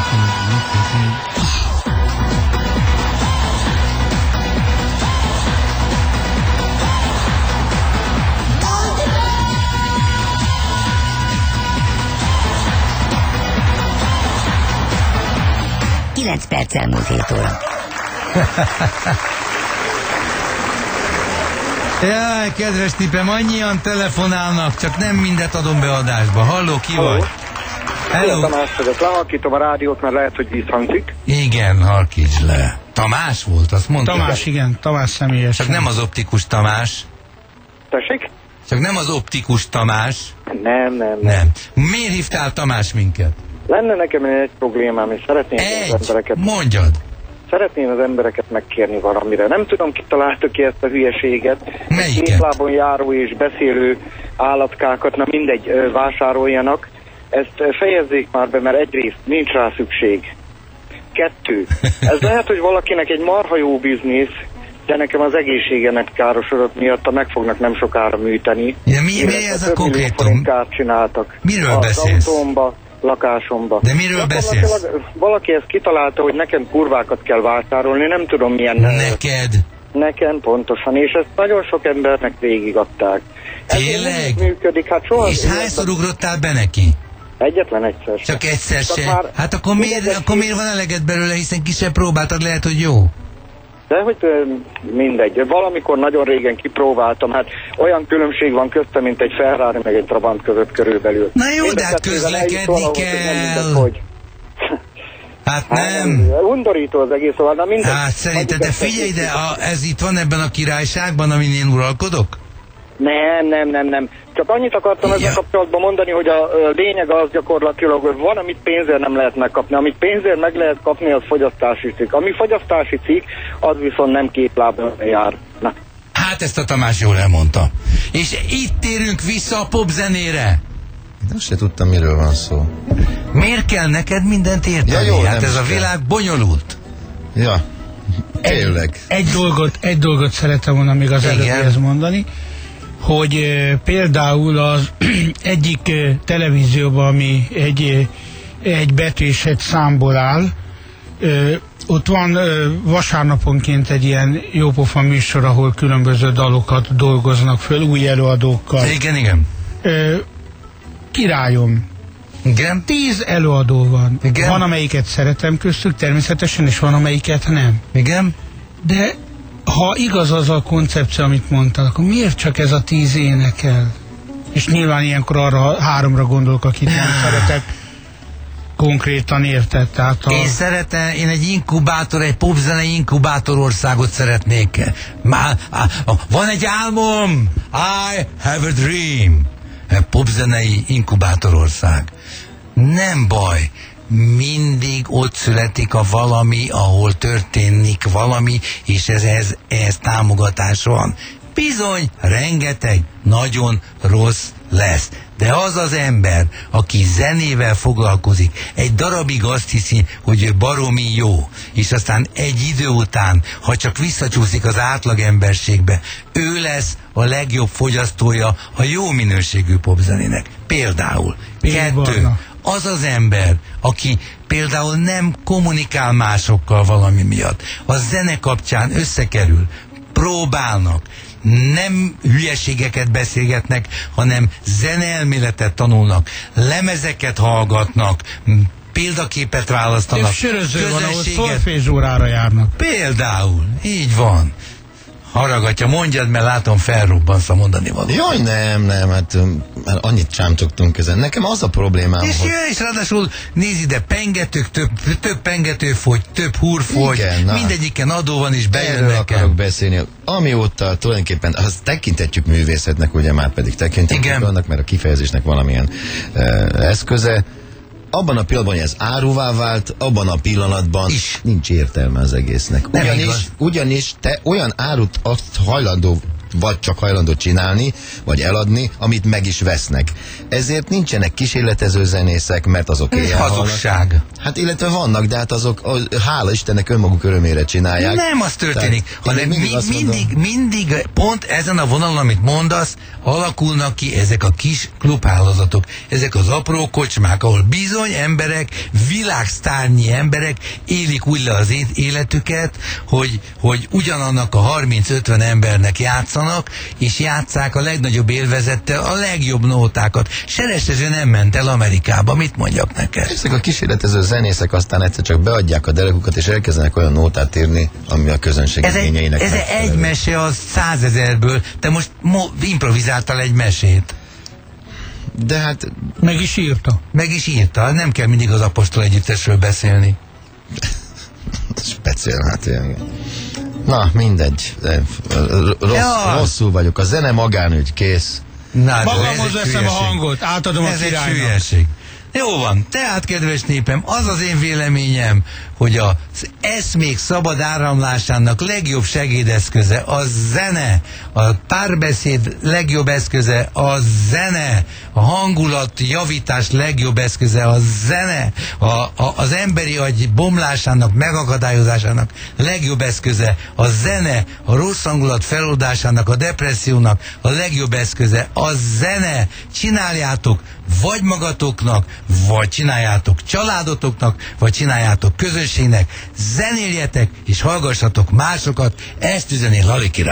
Perccel múlt 7 óra. Jaj, kedves tipem, annyian telefonálnak, csak nem mindet adom be adásba. Halló, ki vagy? Hello. Tamás vagyok, lehalkítom a rádiót, mert lehet, hogy visszhangzik. Igen, halkíts le. Tamás volt, azt mondta? Tamás, igen, Tamás személyesen. Csak nem az optikus Tamás. Tessék? Csak nem az optikus Tamás. Nem. Miért hívtál Tamás minket? Lenne nekem egy problémám, és szeretném az embereket... Mondjad! Szeretném az embereket megkérni valamire. Nem tudom, ki találta ki ezt a hülyeséget. Melyiket? Két lábon járó és beszélő állatkákat, na mindegy, vásároljanak. Ezt fejezzék már be, mert egyrészt nincs rá szükség. 2. Ez lehet, hogy valakinek egy marha jó biznisz, de nekem az egészségemet károsodott miatt meg fognak nem sokára műteni. Ja, mi ez a konkrétum? Csináltak. Miről beszélsz? Az autómba, lakásomba. De miről beszélsz? Valaki ezt kitalálta, hogy nekem kurvákat kell vásárolni, nem tudom milyen... Neked? Nekem pontosan, és ezt nagyon sok embernek végigadták. Tényleg? Ez működik, hát soha... És hányszor ugrottál be neki? Egyetlen egyszer. Csak egyszer se? Már hát akkor miért van eleged belőle, hiszen ki sem próbáltad, lehet, hogy jó? De hogy mindegy. Valamikor nagyon régen kipróbáltam, hát olyan különbség van köztem, mint egy Ferrari meg egy Trabant között körülbelül. Na jó, de hát közlekedni kell. Hát nem. Undorító az egész, szóval, na mindegy. Hát szerinted, de figyelj, de ez itt van ebben a királyságban, amin én uralkodok? Nem. Csak annyit akartam ezzel kapcsolatban mondani, hogy a lényeg az gyakorlatilag, hogy van, amit pénzért nem lehet megkapni. Amit pénzért meg lehet kapni, az fogyasztási cikk. Ami fogyasztási cikk, az viszont nem két lábon jár. Na. Hát ezt a Tamás jól elmondta. És itt térünk vissza a popzenére. Most se tudtam, miről van szó. Miért kell neked mindent érteni? Ja, jó, hát ez a világ bonyolult. Ja, tényleg. Egy dolgot szeretem volna még az előbbihez mondani, hogy például az egyik televízióban, ami egy betű és egy számból áll, ott van vasárnaponként egy ilyen jópofa műsor, ahol különböző dalokat dolgoznak föl új előadókkal. Igen. Királyom. Igen. 10 előadó van. Igen. Van, amelyiket szeretem köztük természetesen, és van, amelyiket nem. Igen. De ha igaz az a koncepció, amit mondtál, akkor miért csak ez a 10 énekel? És nyilván ilyenkor arra 3-ra gondolok, akit nem szeretek konkrétan, érted? Tehát én egy inkubátor, egy popzenei inkubátor országot szeretnék. Van egy álmom! I have a dream! Popzenei inkubátorország. Nem baj, mindig ott születik a valami, ahol történik valami, és ez támogatás van. Bizony, rengeteg, nagyon rossz lesz. De az az ember, aki zenével foglalkozik, egy darabig azt hiszi, hogy ő baromi jó, és aztán egy idő után, ha csak visszacsúszik az átlagemberségbe, ő lesz a legjobb fogyasztója a jó minőségű popzenének. Például. 2. Az az ember, aki például nem kommunikál másokkal valami miatt, a zene kapcsán összekerül, próbálnak, nem hülyeségeket beszélgetnek, hanem zeneelméletet tanulnak, lemezeket hallgatnak, példaképet választanak, söröző van, ahol szolfézsórára járnak. Például, így van. Haragatja, mondjad, mert látom felrobbansz a mondani való. Jaj, nem, hát annyit csámcsogtunk ezen. Nekem az a problémám, és hogy... És ráadásul nézd ide, pengetők, több pengető fogy, több húr fogy, mindegyiken adó van és bejön erről nekem. Akarok beszélni. Amióta tulajdonképpen, azt tekintetjük művészetnek, ugye már pedig tekintetjük annak, mert a kifejezésnek valamilyen eszköze. Abban a pillanatban, hogy ez áruvá vált, abban a pillanatban is nincs értelme az egésznek. Ugyanis te olyan árut azt hajlandó vagy csak hajlandó csinálni, vagy eladni, amit meg is vesznek. Ezért nincsenek kísérletező zenészek, mert azok éjjel hazugság. Hát illetve vannak, de hát azok, hála Istennek, önmaguk örömére csinálják. Nem az történik, hanem mindig pont ezen a vonalon, amit mondasz, alakulnak ki ezek a kis klubhálózatok, ezek az apró kocsmák, ahol bizony emberek, világsztárnyi emberek élik úgy le az életüket, hogy ugyanannak a 30-50 embernek játszanak, és játsszák a legnagyobb élvezettel a legjobb nótákat. Serestező nem ment el Amerikába, mit mondjak neked? Ezek a kísérletező zenészek aztán egyszer csak beadják a derekukat, és elkezdenek olyan nótát írni, ami a közönség igényeinek Ez egy mese az 100 000-ből, te most improvizáltál egy mesét. De hát... Meg is írta. Meg is írta, nem kell mindig az Apostol Együttesről beszélni. Speciál, hát ilyen. Na, mindegy. Rosszul vagyok. A zene magánügy, kész. Magamhoz veszem a hangot, átadom a királynak. Ez egy hülyeség. Jó van, tehát kedves népem, az az én véleményem, hogy az eszmék szabad áramlásának legjobb segédeszköze a zene, a párbeszéd legjobb eszköze a zene, a hangulat javítás legjobb eszköze a zene, az emberi agy bomlásának, megakadályozásának legjobb eszköze a zene, a rossz hangulat feloldásának, a depressziónak a legjobb eszköze a zene. Csináljátok vagy magatoknak, vagy csináljátok családotoknak, vagy csináljátok közösségnek, zenéljetek és hallgassatok másokat, ezt üzeni Lali király.